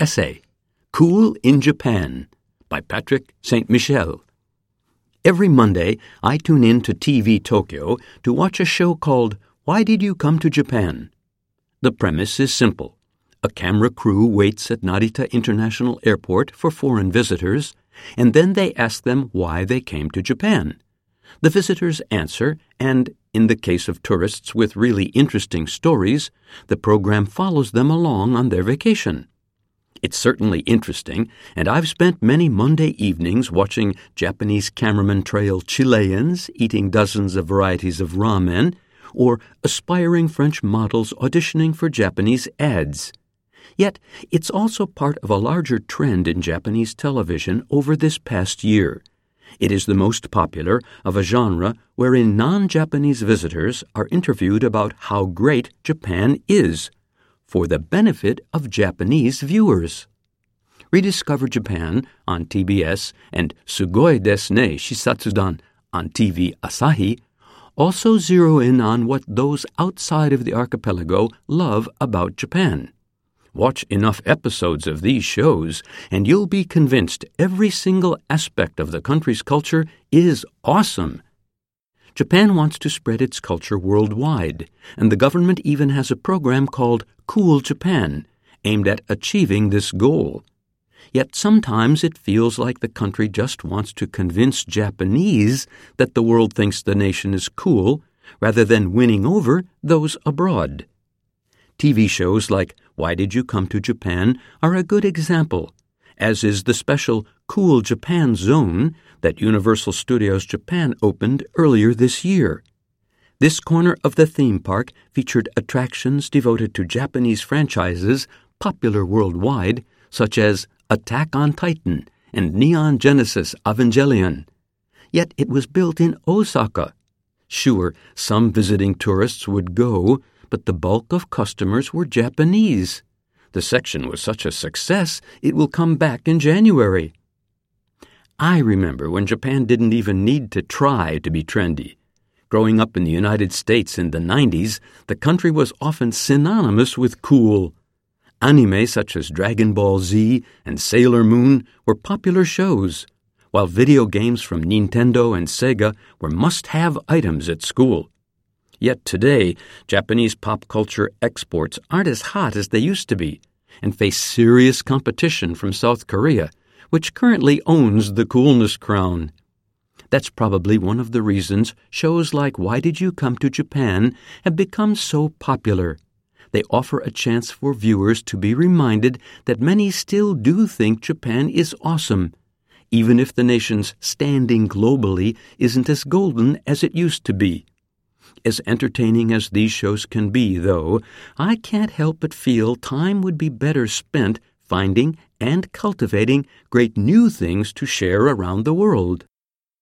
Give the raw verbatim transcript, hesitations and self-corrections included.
essay, Cool in Japan, by Patrick Saint Michel. Every Monday, I tune in to T V Tokyo to watch a show called Why Did You Come to Japan? The premise is simple. A camera crew waits at Narita International Airport for foreign visitors, and then they ask them why they came to Japan. The visitors answer, and, in the case of tourists with really interesting stories, the program follows them along on their vacation. It's certainly interesting, and I've spent many Monday evenings watching Japanese cameramen trail Chileans eating dozens of varieties of ramen, or aspiring French models auditioning for Japanese ads. Yet, it's also part of a larger trend in Japanese television over this past year. It is the most popular of a genre wherein non-Japanese visitors are interviewed about how great Japan is, for the benefit of Japanese viewers. Rediscover Japan on T B S and Sugoi desu ne Shisatsudan on T V Asahi also zero in on what those outside of the archipelago love about Japan. Watch enough episodes of these shows, and you'll be convinced every single aspect of the country's culture is awesome. Japan wants to spread its culture worldwide, and the government even has a program called Cool Japan, aimed at achieving this goal. Yet sometimes it feels like the country just wants to convince Japanese that the world thinks the nation is cool, rather than winning over those abroad. T V shows like Why Did You Come to Japan are a good example, as is the special Cool Japan Zone that Universal Studios Japan opened earlier this year. This corner of the theme park featured attractions devoted to Japanese franchises popular worldwide, such as Attack on Titan and Neon Genesis Evangelion. Yet it was built in Osaka. Sure, some visiting tourists would go, but the bulk of customers were Japanese. The section was such a success, it will come back in January. I remember when Japan didn't even need to try to be trendy. Growing up in the United States in the nineties, the country was often synonymous with cool. Anime such as Dragon Ball Z and Sailor Moon were popular shows, while video games from Nintendo and Sega were must-have items at school. Yet today, Japanese pop culture exports aren't as hot as they used to be, and face serious competition from South Korea, which currently owns the coolness crown. That's probably one of the reasons shows like Why Did You Come to Japan have become so popular. They offer a chance for viewers to be reminded that many still do think Japan is awesome, even if the nation's standing globally isn't as golden as it used to be. As entertaining as these shows can be, though, I can't help but feel time would be better spent finding and cultivating great new things to share around the world.